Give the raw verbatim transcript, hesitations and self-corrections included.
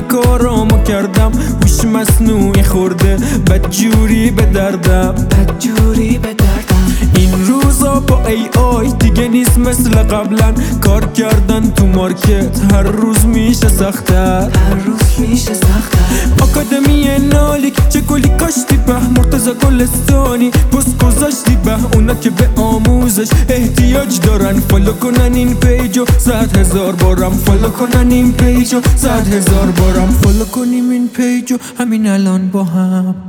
کارامو کردم، هوش مصنوعی خورده بدجوری به دردم، بدجوری به دردم. این روزا با ای آی دیگه نیست مثل قبلا، کار کردن تو مارکت هر روز میشه سخت‌تر، هر روز میشه سخت‌تر. آکادمی نالیک چه گلی کاشتی به مرتضی گلستانی، پست گذاشتی به اونا که به آموزش احتیاج دارن، فالو کنن این پیجو صد هزار بارم، فالو کنن این پیجو صد هزار بارم، فالو کنیم این پیجو همین الان با هم.